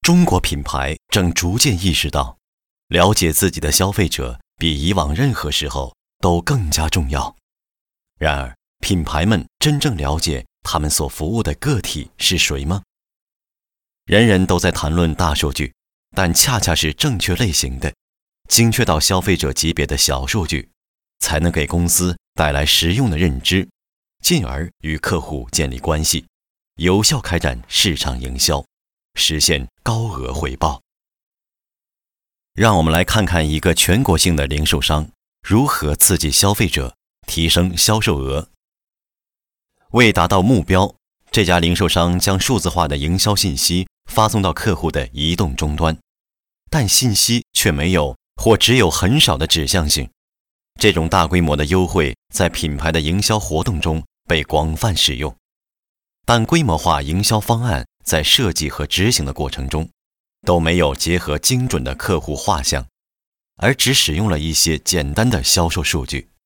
中国品牌正逐渐意识到，了解自己的消费者比以往任何时候都更加重要。然而，品牌们真正了解他们所服务的个体是谁吗？人人都在谈论大数据，但恰恰是正确类型的、精确到消费者级别的小数据，才能给公司带来实用的认知，进而与客户建立关系，有效开展市场营销，实现高额回报。让我们来看看一个全国性的零售商如何刺激消费者，提升销售额。为达到目标，这家零售商将数字化的营销信息发送到客户的移动终端，但信息却没有或只有很少的指向性。这种大规模的优惠在品牌的营销活动中被广泛使用，但规模化营销方案在设计和执行的过程中都没有结合精准的客户画像，而只使用了一些简单的销售数据。